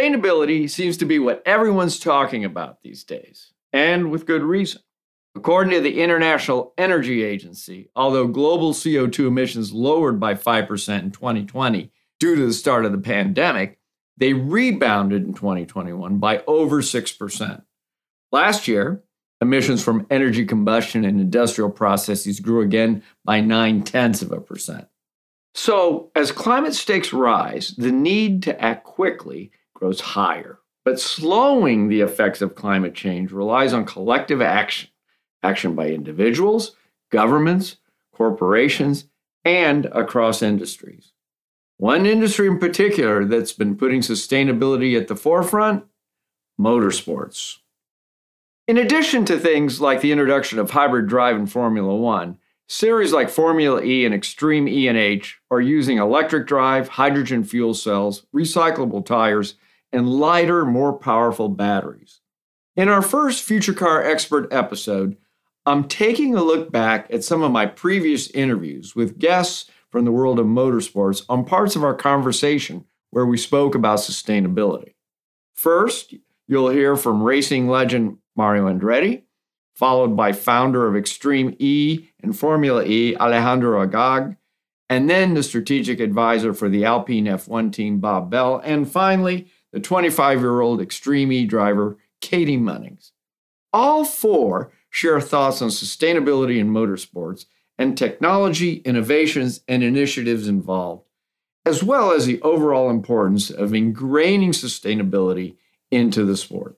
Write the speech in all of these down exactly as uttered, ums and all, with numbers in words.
Sustainability seems to be what everyone's talking about these days, and with good reason. According to the International Energy Agency, although global C O two emissions lowered by five percent in twenty twenty due to the start of the pandemic, they rebounded in twenty twenty-one by over six percent. Last year, emissions from energy combustion and industrial processes grew again by nine-tenths of a percent. So, as climate stakes rise, the need to act quickly grows higher. But slowing the effects of climate change relies on collective action. Action by individuals, governments, corporations, and across industries. One industry in particular that's been putting sustainability at the forefront, motorsports. In addition to things like the introduction of hybrid drive in Formula One, series like Formula E and Extreme E and H are using electric drive, hydrogen fuel cells, recyclable tires, and lighter, more powerful batteries. In our first Future Car Expert episode, I'm taking a look back at some of my previous interviews with guests from the world of motorsports on parts of our conversation where we spoke about sustainability. First, you'll hear from racing legend Mario Andretti, followed by founder of Extreme E and Formula E, Alejandro Agag, and then the strategic advisor for the Alpine F one team, Bob Bell, and finally, the twenty-five-year-old Extreme E driver, Katie Munnings. All four share thoughts on sustainability in motorsports and technology, innovations, and initiatives involved, as well as the overall importance of ingraining sustainability into the sport.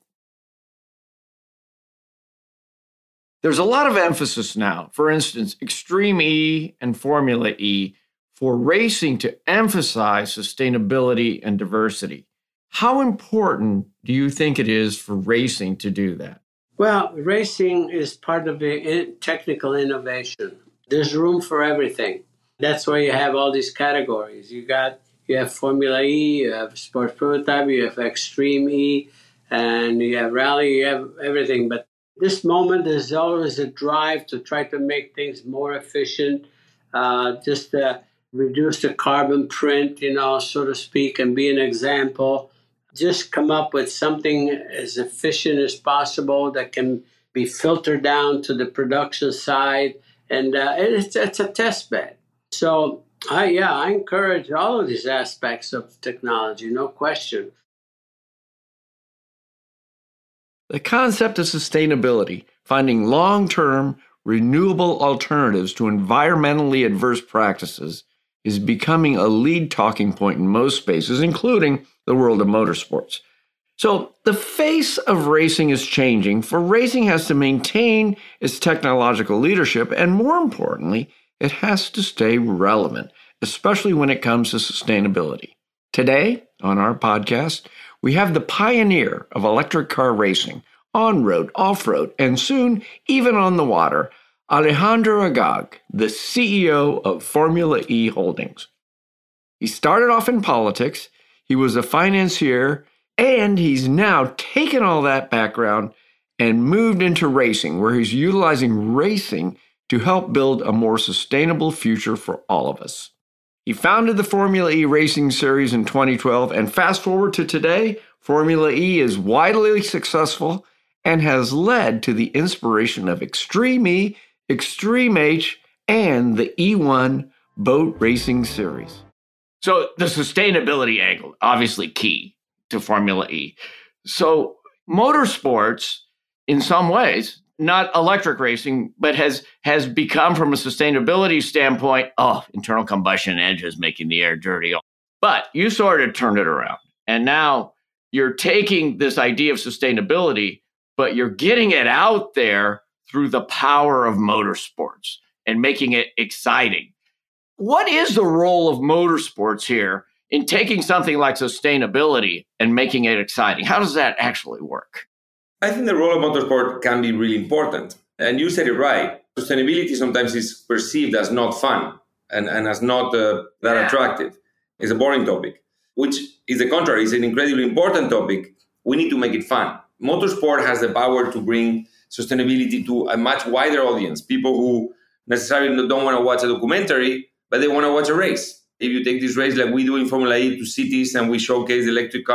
There's a lot of emphasis now, for instance, Extreme E and Formula E, for racing to emphasize sustainability and diversity. How important do you think it is for racing to do that? Well, racing is part of the technical innovation. There's room for everything. That's why you have all these categories. You got you have Formula E, you have Sports Prototype, you have Extreme E, and you have Rally, you have everything. But this moment, there's always a drive to try to make things more efficient, uh, just to reduce the carbon print, you know, so to speak, and be an example. Just come up with something as efficient as possible that can be filtered down to the production side. And uh, it's, it's a test bed. So, I, yeah, I encourage all of these aspects of technology, no question. The concept of sustainability, finding long-term, renewable alternatives to environmentally adverse practices, is becoming a lead talking point in most spaces, including the world of motorsports. So the face of racing is changing, for racing has to maintain its technological leadership, and more importantly, it has to stay relevant, especially when it comes to sustainability. Today, on our podcast, we have the pioneer of electric car racing, on-road, off-road, and soon even on the water, Alejandro Agag, the C E O of Formula E Holdings. He started off in politics, he was a financier, and he's now taken all that background and moved into racing, where he's utilizing racing to help build a more sustainable future for all of us. He founded the Formula E Racing Series in twenty twelve, and fast forward to today, Formula E is widely successful and has led to the inspiration of Extreme E, Extreme H, and the E one Boat Racing Series. So the sustainability angle, obviously key to Formula E. So motorsports, in some ways, not electric racing, but has has become, from a sustainability standpoint, oh, internal combustion engines making the air dirty. But you sort of turned it around. And now you're taking this idea of sustainability, but you're getting it out there through the power of motorsports and making it exciting. What is the role of motorsports here in taking something like sustainability and making it exciting? How does that actually work? I think the role of motorsport can be really important. And you said it right. Sustainability sometimes is perceived as not fun and, and as not uh, that yeah. attractive. It's a boring topic, which is the contrary. It's an incredibly important topic. We need to make it fun. Motorsport has the power to bring sustainability to a much wider audience, people who necessarily don't want to watch a documentary, but they want to watch a race. If you take this race like we do in Formula E to cities and we showcase electric cars,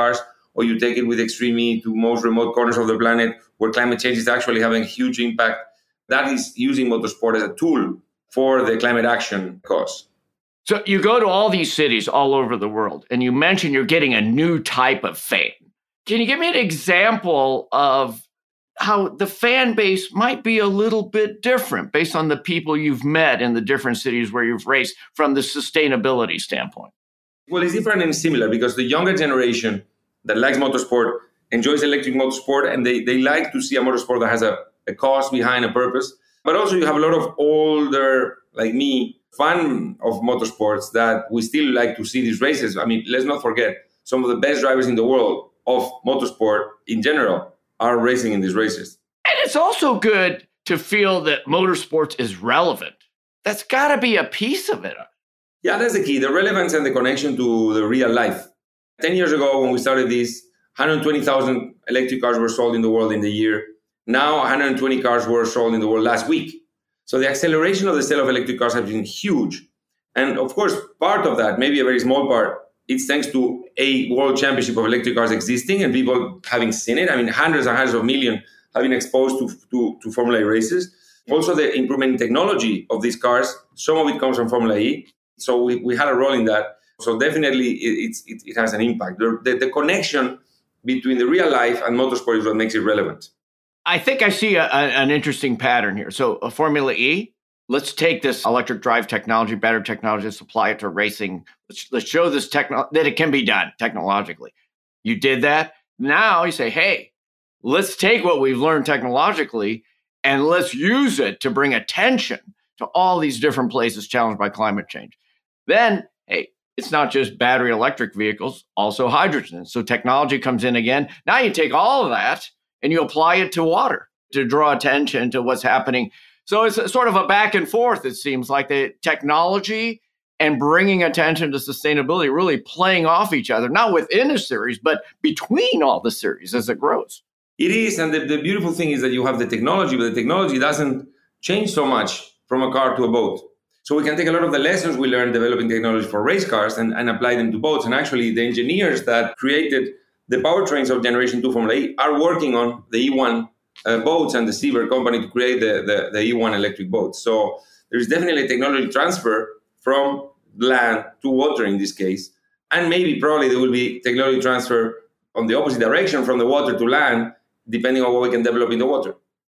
or you take it with Extreme E to most remote corners of the planet where climate change is actually having a huge impact. That is using motorsport as a tool for the climate action cause. So you go to all these cities all over the world, and you mentioned you're getting a new type of fan. Can you give me an example of how the fan base might be a little bit different based on the people you've met in the different cities where you've raced from the sustainability standpoint? Well, it's different and similar because the younger generation that likes motorsport enjoys electric motorsport, and they, they like to see a motorsport that has a, a cause behind a purpose. But also you have a lot of older, like me, fan of motorsports that we still like to see these races. I mean, let's not forget, some of the best drivers in the world of motorsport in general are racing in these races. And it's also good to feel that motorsports is relevant. That's got to be a piece of it. Yeah, that's the key, the relevance and the connection to the real life. Ten years ago, when we started this, one hundred twenty thousand electric cars were sold in the world in the year. Now, one hundred twenty cars were sold in the world last week. So the acceleration of the sale of electric cars has been huge. And of course, part of that, maybe a very small part, it's thanks to a world championship of electric cars existing and people having seen it. I mean, hundreds and hundreds of millions have been exposed to, to, to Formula E races. Also, the improvement in technology of these cars, some of it comes from Formula E. So we, we had a role in that. So definitely it, it's, it, it has an impact. The, the, the connection between the real life and motorsport is what makes it relevant. I think I see a, a, an interesting pattern here. So a Formula E, let's take this electric drive technology, battery technology, let's apply it to racing. Let's, let's show this techno- that it can be done technologically. You did that. Now you say, hey, let's take what we've learned technologically and let's use it to bring attention to all these different places challenged by climate change. Then, hey, it's not just battery electric vehicles, also hydrogen. So technology comes in again. Now you take all of that and you apply it to water to draw attention to what's happening. So it's a, sort of a back and forth, it seems like the technology and bringing attention to sustainability really playing off each other, not within a series, but between all the series as it grows. It is. And the, the beautiful thing is that you have the technology, but the technology doesn't change so much from a car to a boat. So we can take a lot of the lessons we learned developing technology for race cars and, and apply them to boats. And actually, the engineers that created the powertrains of Generation two Formula E are working on the E one uh, boats and the Seaver company to create the, the, the E one electric boats. So there's definitely a technology transfer from land to water in this case. And maybe probably there will be technology transfer on the opposite direction from the water to land, depending on what we can develop in the water.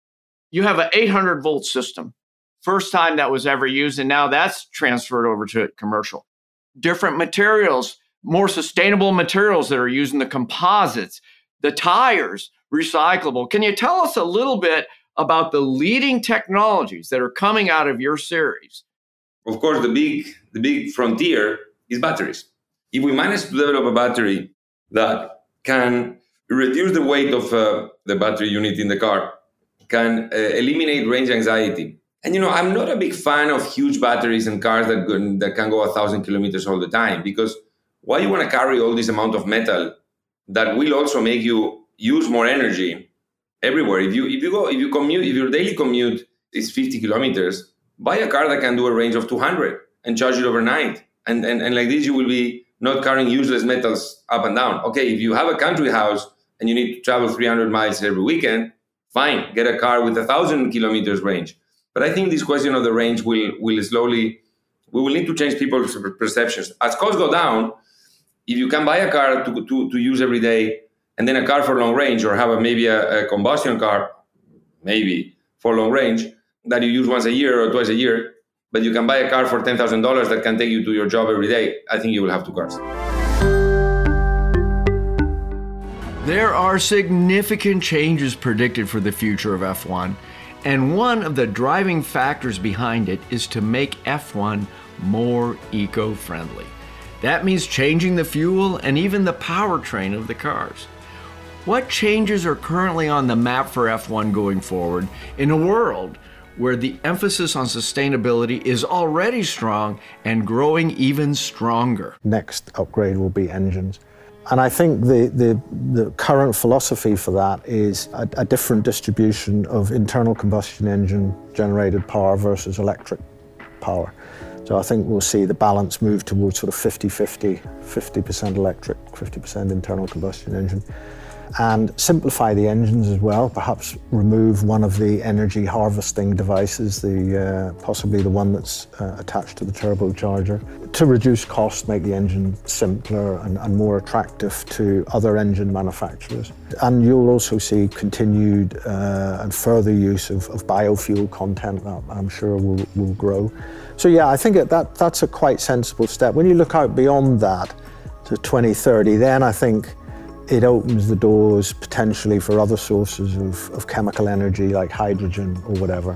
You have an eight hundred volt system. First time that was ever used, and now that's transferred over to commercial. Different materials, more sustainable materials that are used in the composites, the tires, recyclable. Can you tell us a little bit about the leading technologies that are coming out of your series? Of course, the big, the big frontier is batteries. If we manage to develop a battery that can reduce the weight of uh, the battery unit in the car, can uh, eliminate range anxiety. And, you know, I'm not a big fan of huge batteries and cars that, go, that can go a thousand kilometers all the time, because why you want to carry all this amount of metal that will also make you use more energy everywhere? If you if you go if you commute if your daily commute is fifty kilometers, buy a car that can do a range of two hundred and charge it overnight. And, and and like this, you will be not carrying useless metals up and down. Okay, if you have a country house and you need to travel three hundred miles every weekend, fine, get a car with a thousand kilometers range. But I think this question of the range will will slowly, we will need to change people's perceptions. As costs go down, if you can buy a car to, to, to use every day, and then a car for long range, or have a, maybe a, a combustion car, maybe for long range, that you use once a year or twice a year, but you can buy a car for ten thousand dollars that can take you to your job every day, I think you will have two cars. There are significant changes predicted for the future of F one. And one of the driving factors behind it is to make F one more eco-friendly. That means changing the fuel and even the powertrain of the cars. What changes are currently on the map for F one going forward in a world where the emphasis on sustainability is already strong and growing even stronger? Next upgrade will be engines. And I think the, the, the current philosophy for that is a, a different distribution of internal combustion engine generated power versus electric power. So I think we'll see the balance move towards sort of fifty-fifty, fifty percent electric, fifty percent internal combustion engine. And simplify the engines as well, perhaps remove one of the energy harvesting devices, the uh, possibly the one that's uh, attached to the turbocharger, to reduce cost, make the engine simpler and, and more attractive to other engine manufacturers. And you'll also see continued uh, and further use of, of biofuel content that I'm sure will, will grow. So yeah, I think that that's a quite sensible step. When you look out beyond that to twenty thirty, then I think it opens the doors potentially for other sources of, of chemical energy like hydrogen or whatever.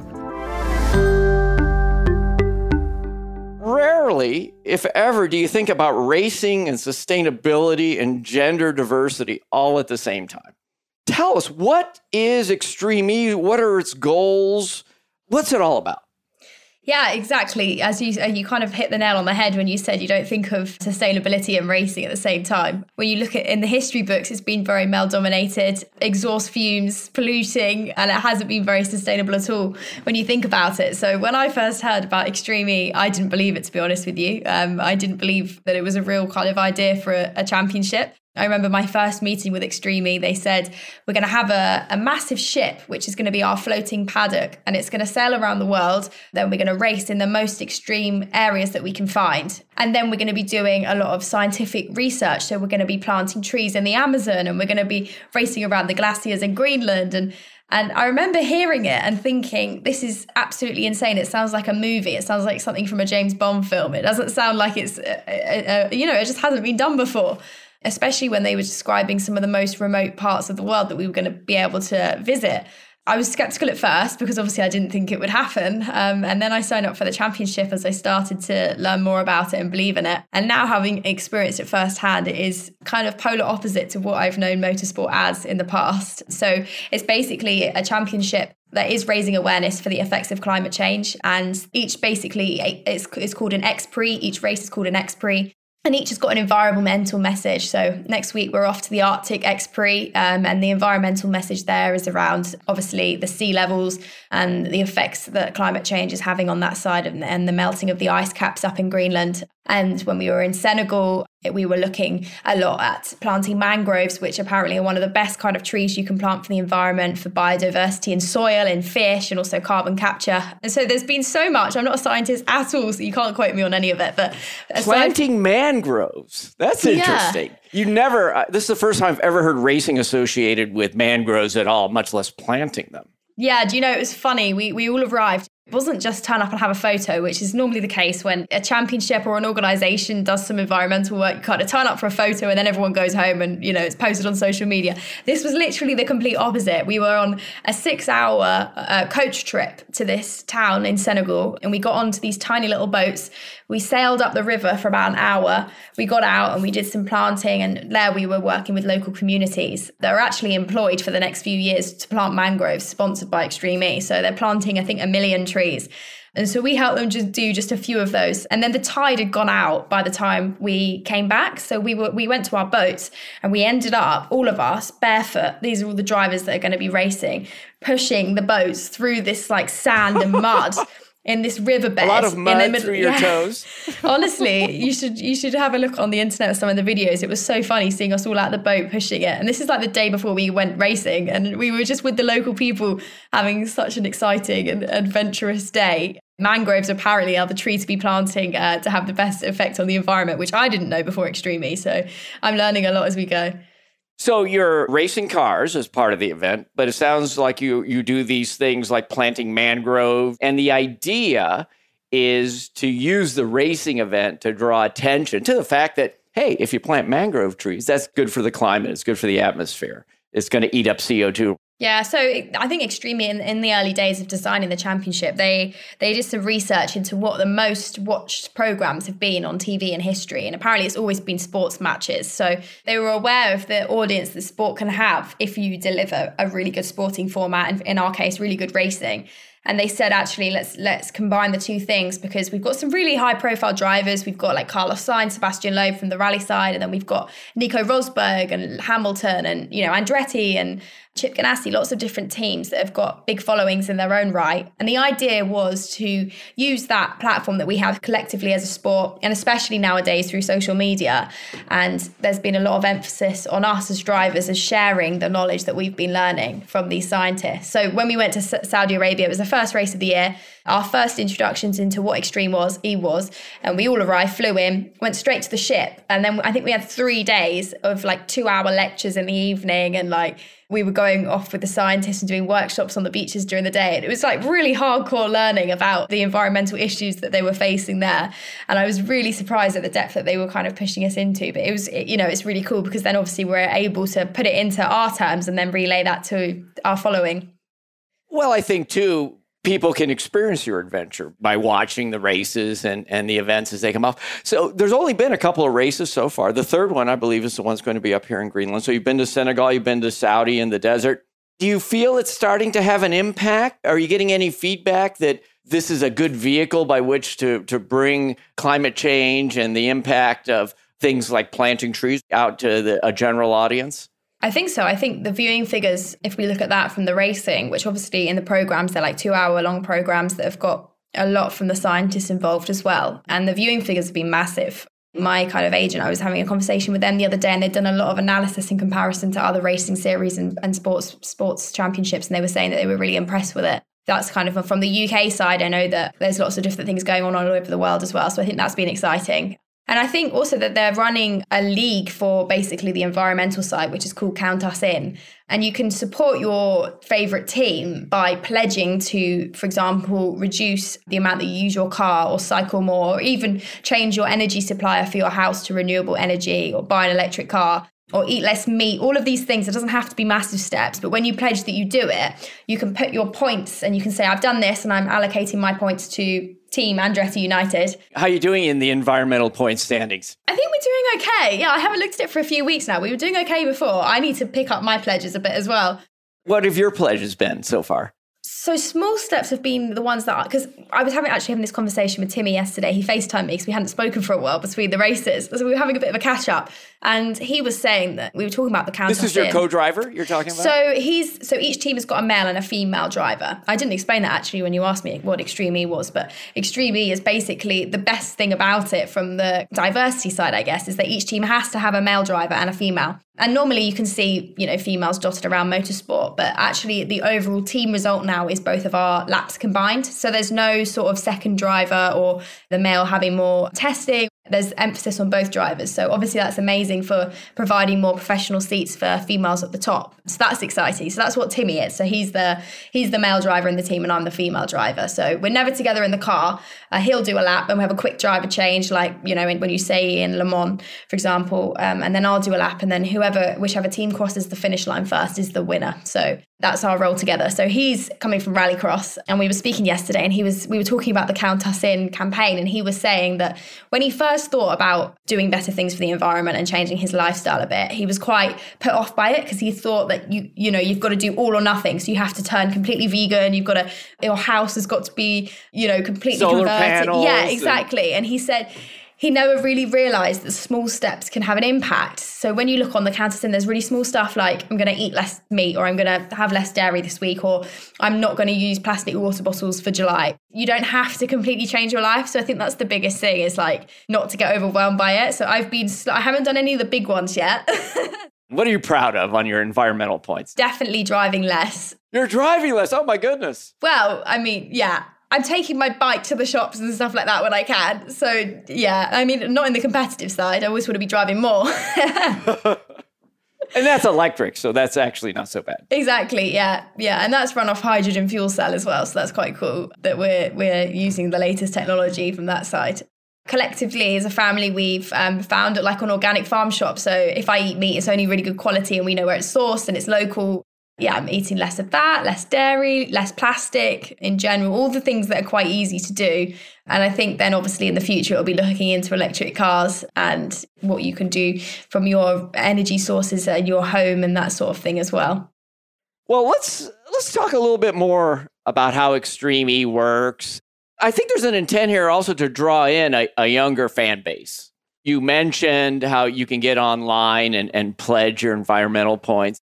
Rarely, if ever, do you think about racing and sustainability and gender diversity all at the same time. Tell us, what is Extreme E? What are its goals? What's it all about? Yeah, exactly. As you you kind of hit the nail on the head when you said you don't think of sustainability and racing at the same time. When you look at in the history books, it's been very male dominated, exhaust fumes, polluting, and it hasn't been very sustainable at all when you think about it. So when I first heard about Extreme E, I didn't believe it, to be honest with you. Um, I didn't believe that it was a real kind of idea for a, a championship. I remember my first meeting with Extreme E, they said, we're going to have a, a massive ship, which is going to be our floating paddock, and it's going to sail around the world. Then we're going to race in the most extreme areas that we can find. And then we're going to be doing a lot of scientific research. So we're going to be planting trees in the Amazon, and we're going to be racing around the glaciers in Greenland. And And I remember hearing it and thinking, this is absolutely insane. It sounds like a movie. It sounds like something from a James Bond film. It doesn't sound like it's, uh, uh, you know, it just hasn't been done before. Especially when they were describing some of the most remote parts of the world that we were going to be able to visit. I was skeptical at first because obviously I didn't think it would happen. Um, and then I signed up for the championship as I started to learn more about it and believe in it. And now, having experienced it firsthand, it is kind of polar opposite to what I've known motorsport as in the past. So it's basically a championship that is raising awareness for the effects of climate change. And each basically, it's, it's called an X-Prix. Each race is called an X-Prix. And each has got an environmental message. So next week, we're off to the Arctic X-Prix. Um, and the environmental message there is around, obviously, the sea levels and the effects that climate change is having on that side, and, and the melting of the ice caps up in Greenland. And when we were in Senegal, we were looking a lot at planting mangroves, which apparently are one of the best kind of trees you can plant for the environment, for biodiversity in soil and fish, and also carbon capture. And so there's been so much. I'm not a scientist at all, so you can't quote me on any of it. But planting mangroves, that's interesting. Yeah. You never, uh, this is the first time I've ever heard racing associated with mangroves at all, much less planting them. Yeah, do you know, it was funny. We we all arrived. It wasn't just turn up and have a photo, which is normally the case when a championship or an organisation does some environmental work. You kind of turn up for a photo and then everyone goes home and, you know, it's posted on social media. This was literally the complete opposite. We were on a six-hour uh, coach trip to this town in Senegal, and we got onto these tiny little boats. We sailed up the river for about an hour. We got out and we did some planting, and there we were working with local communities that are actually employed for the next few years to plant mangroves, sponsored by Extreme E. So they're planting, I think, a million trees. trees. And so we helped them just do just a few of those. And then the tide had gone out by the time we came back. So we were we went to our boats and we ended up, all of us, barefoot. These are all the drivers that are going to be racing, pushing the boats through this like sand and mud in this riverbed. A lot of mud in the through your yeah. toes. Honestly, you should you should have a look on the internet at some of the videos. It was so funny seeing us all out the boat pushing it. And this is like the day before we went racing, and we were just with the local people having such an exciting and adventurous day. Mangroves apparently are the tree to be planting uh, to have the best effect on the environment, which I didn't know before Extreme E. So I'm learning a lot as we go. So you're racing cars as part of the event, but it sounds like you you do these things like planting mangrove. And the idea is to use the racing event to draw attention to the fact that, hey, if you plant mangrove trees, that's good for the climate. It's good for the atmosphere. It's going to eat up C O two. Yeah, so I think Extreme E in, in the early days of designing the championship, they they did some research into what the most watched programs have been on T V in history. And apparently it's always been sports matches. So they were aware of the audience that sport can have if you deliver a really good sporting format, and in our case, really good racing. And they said, actually, let's let's combine the two things, because we've got some really high-profile drivers. We've got like Carlos Sainz, Sebastian Loeb from the rally side, and then we've got Nico Rosberg and Hamilton and, you know, Andretti and Chip Ganassi, lots of different teams that have got big followings in their own right. And the idea was to use that platform that we have collectively as a sport, and especially nowadays through social media. And there's been a lot of emphasis on us as drivers as sharing the knowledge that we've been learning from these scientists. So when we went to Saudi Arabia, it was the first race of the year, our first introductions into what Extreme was, E was, and we all arrived, flew in, went straight to the ship. And then I think we had three days of like two hour lectures in the evening, and like we were going off with the scientists and doing workshops on the beaches during the day. And it was like really hardcore learning about the environmental issues that they were facing there. And I was really surprised at the depth that they were kind of pushing us into. But it was, you know, it's really cool because then obviously we're able to put it into our terms and then relay that to our following. Well, I think too, people can experience your adventure by watching the races and, and the events as they come off. So there's only been a couple of races so far. The third one, I believe, is the one that's going to be up here in Greenland. So you've been to Senegal, you've been to Saudi in the desert. Do you feel it's starting to have an impact? Are you getting any feedback that this is a good vehicle by which to, to bring climate change and the impact of things like planting trees out to the, a general audience? I think so. I think the viewing figures, if we look at that from the racing, which obviously in the programs, they're like two hour long programs that have got a lot from the scientists involved as well. And the viewing figures have been massive. My kind of agent, I was having a conversation with them the other day, and they'd done a lot of analysis in comparison to other racing series and, and sports sports championships. And they were saying that they were really impressed with it. That's kind of from the U K side. I know that there's lots of different things going on all over the world as well. So I think that's been exciting. And I think also that they're running a league for basically the environmental side, which is called Count Us In. And you can support your favourite team by pledging to, for example, reduce the amount that you use your car or cycle more, or even change your energy supplier for your house to renewable energy, or buy an electric car, or eat less meat. All of these things, it doesn't have to be massive steps, but when you pledge that you do it, you can put your points and you can say, I've done this and I'm allocating my points to Team Andretti United. How are you doing in the environmental point standings? I think we're doing okay. Yeah, I haven't looked at it for a few weeks now. We were doing okay before. I need to pick up my pledges a bit as well. What have your pledges been so far? So small steps have been the ones that, because I was having actually having this conversation with Timmy yesterday. He FaceTimed me because we hadn't spoken for a while between the races. So we were having a bit of a catch up. And he was saying that we were talking about the Count Us In. This is your co-driver you're talking about? So he's so each team has got a male and a female driver. I didn't explain that actually when you asked me what Extreme E was, but Extreme E is basically the best thing about it from the diversity side, I guess, is that each team has to have a male driver and a female. And normally you can see, you know, females dotted around motorsport, but actually the overall team result now is both of our laps combined. So there's no sort of second driver or the male having more testing. There's emphasis on both drivers. So obviously that's amazing for providing more professional seats for females at the top. So that's exciting. So that's what Timmy is. So he's the he's the male driver in the team and I'm the female driver. So we're never together in the car. Uh, he'll do a lap and we have a quick driver change, like, you know, when you say in Le Mans, for example, um, and then I'll do a lap and then whoever, whichever team crosses the finish line first is the winner. So that's our role together. So he's coming from Rallycross and we were speaking yesterday and he was we were talking about the Count Us In campaign, and he was saying that when he first thought about doing better things for the environment and changing his lifestyle a bit, he was quite put off by it because he thought that you you know you've got to do all or nothing. So you have to turn completely vegan, you've got to, your house has got to be, you know, completely solar converted. Panels yeah, exactly. And, and he said he never really realised that small steps can have an impact. So when you look on the Count Us In, there's really small stuff like I'm going to eat less meat, or I'm going to have less dairy this week, or I'm not going to use plastic water bottles for July. You don't have to completely change your life. So I think that's the biggest thing, is like not to get overwhelmed by it. So I've been, I haven't done any of the big ones yet. What are you proud of on your environmental points? Definitely driving less. You're driving less. Oh my goodness. Well, I mean, yeah. I'm taking my bike to the shops and stuff like that when I can. So, yeah, I mean, not in the competitive side. I always want to be driving more. And that's electric, so that's actually not so bad. Exactly, yeah. Yeah, and that's run off hydrogen fuel cell as well. So that's quite cool that we're we're using the latest technology from that side. Collectively, as a family, we've um, found like an organic farm shop. So if I eat meat, it's only really good quality and we know where it's sourced and it's local. Yeah, I'm eating less of that, less dairy, less plastic in general, all the things that are quite easy to do. And I think then obviously in the future, it'll be looking into electric cars and what you can do from your energy sources in your home and that sort of thing as well. Well, let's let's talk a little bit more about how Extreme E works. I think there's an intent here also to draw in a, a younger fan base. You mentioned how you can get online and, and pledge your environmental points.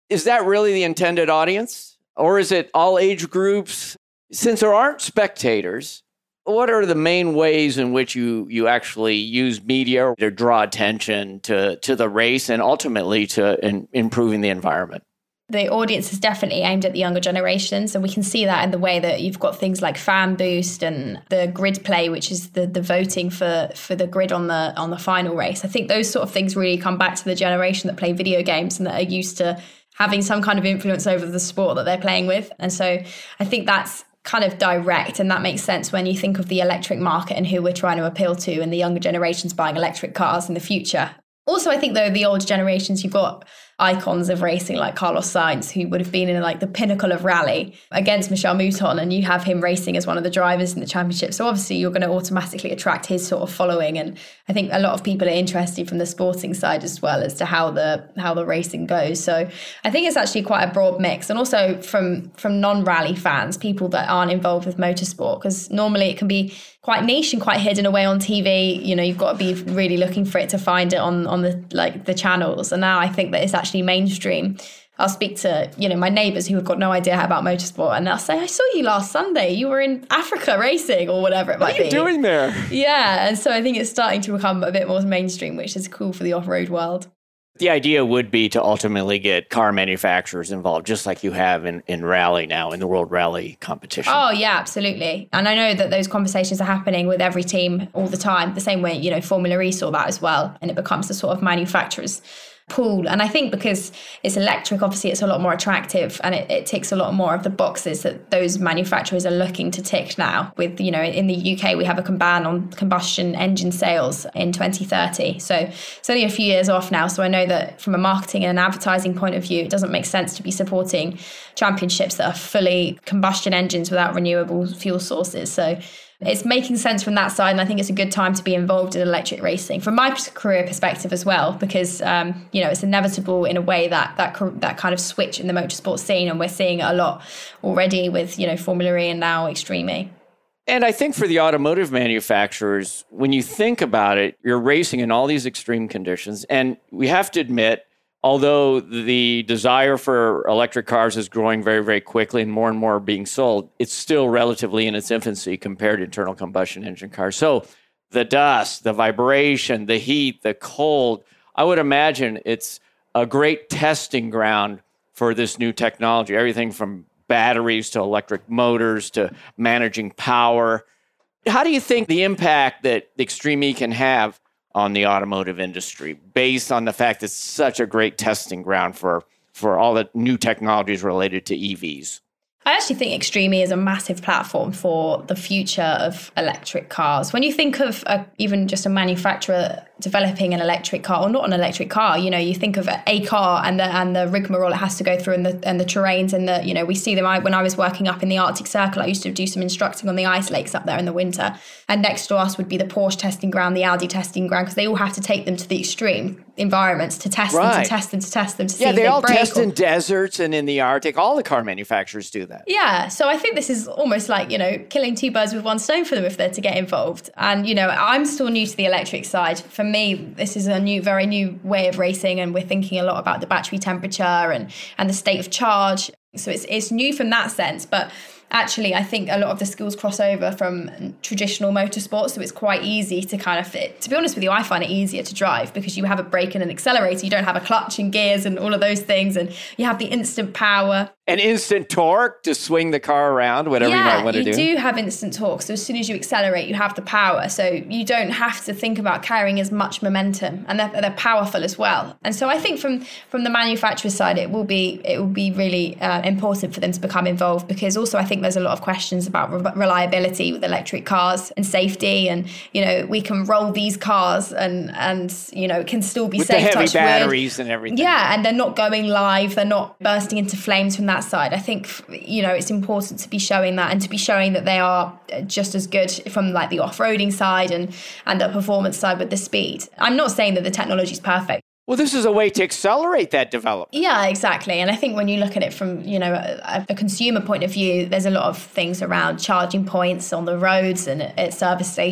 Is that really the intended audience? Or is it all age groups? Since there aren't spectators, what are the main ways in which you, you actually use media to draw attention to, to the race and ultimately to in, improving the environment? The audience is definitely aimed at the younger generations, and we can see that in the way that you've got things like Fan Boost and the grid play, which is the, the voting for, for the grid on the on the final race. I think those sort of things really come back to the generation that play video games and that are used to having some kind of influence over the sport that they're playing with. And so I think that's kind of direct, and that makes sense when you think of the electric market and who we're trying to appeal to and the younger generations buying electric cars in the future. Also, I think, though, the older generations, you've got icons of racing like Carlos Sainz, who would have been in like the pinnacle of rally against Michel Mouton, and you have him racing as one of the drivers in the championship. So obviously you're going to automatically attract his sort of following. And I think a lot of people are interested from the sporting side as well as to how the how the racing goes. So I think it's actually quite a broad mix. And also from, from non-rally fans, people that aren't involved with motorsport, because normally it can be quite niche and quite hidden away on T V. You know, you've got to be really looking for it to find it on, on the like the channels. And now I think that it's actually mainstream. I'll speak to, you know, my neighbours who have got no idea about motorsport, and they'll say, I saw you last Sunday. You were in Africa racing or whatever it might be. What are you doing there? Yeah. And so I think it's starting to become a bit more mainstream, which is cool for the off-road world. The idea would be to ultimately get car manufacturers involved, just like you have in, in rally now, in the World Rally competition. Oh, yeah, absolutely. And I know that those conversations are happening with every team all the time, the same way, you know, Formula E saw that as well. And it becomes the sort of manufacturers pool. And I think because it's electric, obviously it's a lot more attractive, and it, it ticks a lot more of the boxes that those manufacturers are looking to tick now. With, you know, in the U K, we have a ban on combustion engine sales in twenty thirty. So it's only a few years off now. So I know that from a marketing and an advertising point of view, it doesn't make sense to be supporting championships that are fully combustion engines without renewable fuel sources. So it's making sense from that side, and I think it's a good time to be involved in electric racing from my career perspective as well, because um, you know, it's inevitable in a way that that that kind of switch in the motorsport scene, and we're seeing it a lot already with, you know, Formula E and now Extreme E. And I think for the automotive manufacturers, when you think about it, you're racing in all these extreme conditions, and we have to admit, although the desire for electric cars is growing very, very quickly and more and more are being sold, it's still relatively in its infancy compared to internal combustion engine cars. So the dust, the vibration, the heat, the cold, I would imagine it's a great testing ground for this new technology, everything from batteries to electric motors to managing power. How do you think the impact that Extreme E can have on the automotive industry, based on the fact it's such a great testing ground for, for all the new technologies related to E Vs? I actually think Extreme E is a massive platform for the future of electric cars. When you think of a, even just a manufacturer developing an electric car, or not an electric car, you know, you think of a car and the and the rigmarole it has to go through, and the and the terrains, and the, you know, we see them. I, when I was working up in the Arctic Circle, I used to do some instructing on the ice lakes up there in the winter, and next to us would be the Porsche testing ground, the Audi testing ground, because they all have to take them to the extreme environments to test right. them, to test them, to test them, to see yeah, if they, they all break. test or... in deserts and in the Arctic. All the car manufacturers do that. Yeah, so I think this is almost like, you know, killing two birds with one stone for them if they're to get involved. And, you know, I'm still new to the electric side. For me, this is a new, very new way of racing, and we're thinking a lot about the battery temperature and, and the state of charge. So it's it's new from that sense, but actually, I think a lot of the skills cross over from traditional motorsports, so it's quite easy to kind of fit. To be honest with you, I find it easier to drive because you have a brake and an accelerator. You don't have a clutch and gears and all of those things, and you have the instant power. And instant torque to swing the car around, whatever yeah, you might want to do. you do have instant torque. So as soon as you accelerate, you have the power. So you don't have to think about carrying as much momentum, and they're, they're powerful as well. And so I think from from the manufacturer's side, it will be it will be really uh, important for them to become involved, because also I think there's a lot of questions about re- reliability with electric cars and safety, and you know, we can roll these cars and and you know, it can still be with safe. the heavy touch batteries wood. And everything. Yeah, and they're not going live. They're not bursting into flames from that side. I think, you know, it's important to be showing that, and to be showing that they are just as good from like the off-roading side and and the performance side with the speed. I'm not saying that the technology is perfect. Well, this is a way to accelerate that development. Yeah, exactly. And I think when you look at it from, you know, a, a consumer point of view, there's a lot of things around charging points on the roads and at service stations.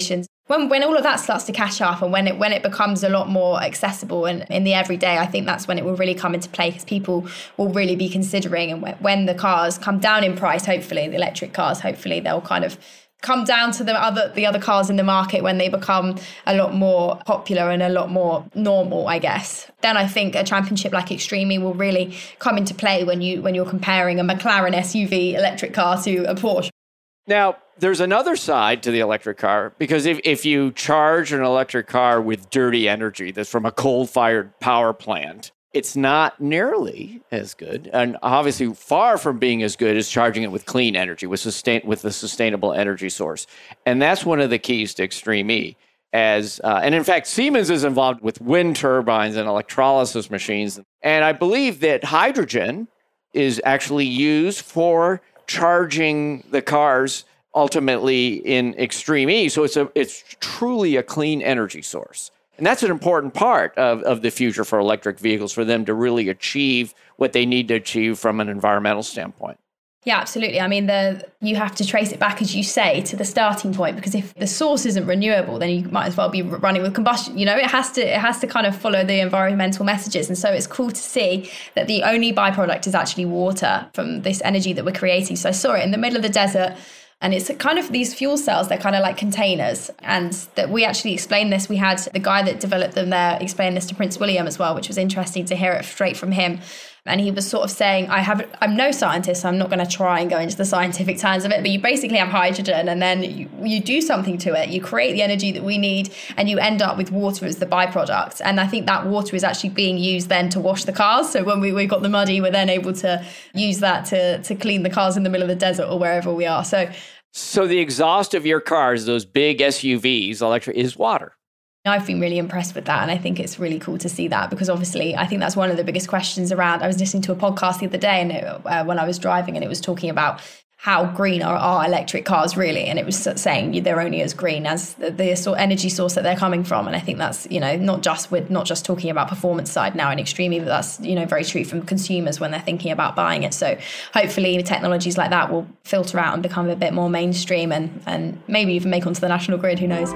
When, when all of that starts to catch up and when it when it becomes a lot more accessible and in the everyday, I think that's when it will really come into play because people will really be considering, and when, when the cars come down in price, hopefully, the electric cars, hopefully they'll kind of come down to the other the other cars in the market when they become a lot more popular and a lot more normal, I guess. Then I think a championship like Extreme E will really come into play when you when you're comparing a McLaren S U V electric car to a Porsche. Now, there's another side to the electric car, because if, if you charge an electric car with dirty energy that's from a coal-fired power plant, it's not nearly as good, and obviously far from being as good as charging it with clean energy, with sustain with a sustainable energy source. And that's one of the keys to Extreme E. As uh, and in fact, Siemens is involved with wind turbines and electrolysis machines. And I believe that hydrogen is actually used for charging the cars ultimately in Extreme E. So it's a it's truly a clean energy source. And that's an important part of, of the future for electric vehicles, for them to really achieve what they need to achieve from an environmental standpoint. Yeah, absolutely. I mean, the you have to trace it back, as you say, to the starting point, because if the source isn't renewable, then you might as well be running with combustion. You know, it has to it has to kind of follow the environmental messages. And so it's cool to see that the only byproduct is actually water from this energy that we're creating. So I saw it in the middle of the desert. And it's kind of these fuel cells, they're kind of like containers. And that we actually explained this. We had the guy that developed them there explain this to Prince William as well, which was interesting to hear it straight from him. And he was sort of saying, I have, I'm no scientist, so I'm not going to try and go into the scientific terms of it, but you basically have hydrogen and then you, you do something to it. You create the energy that we need and you end up with water as the byproduct. And I think that water is actually being used then to wash the cars. So when we, we got the muddy, we're then able to use that to, to clean the cars in the middle of the desert or wherever we are. So So the exhaust of your cars, those big S U Vs, electric, is water. I've been really impressed with that. And I think it's really cool to see that because obviously I think that's one of the biggest questions around. I was listening to a podcast the other day and it, uh, when I was driving and it was talking about how green are our electric cars really. And it was saying they're only as green as the, the sort of energy source that they're coming from. And I think that's, you know, not just with not just talking about performance side now in Extreme E, but that's, you know, very true from consumers when they're thinking about buying it. So hopefully technologies like that will filter out and become a bit more mainstream and, and maybe even make onto the national grid, who knows.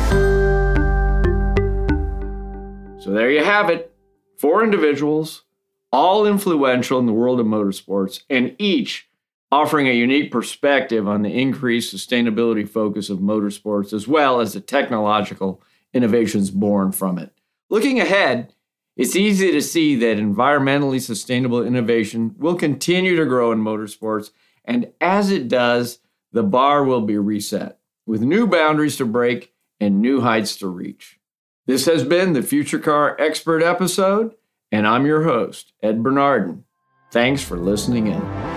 So there you have it. Four individuals, all influential in the world of motorsports, and each offering a unique perspective on the increased sustainability focus of motorsports, as well as the technological innovations born from it. Looking ahead, it's easy to see that environmentally sustainable innovation will continue to grow in motorsports, and as it does, the bar will be reset, with new boundaries to break and new heights to reach. This has been the Future Car Expert episode, and I'm your host, Ed Bernardin. Thanks for listening in.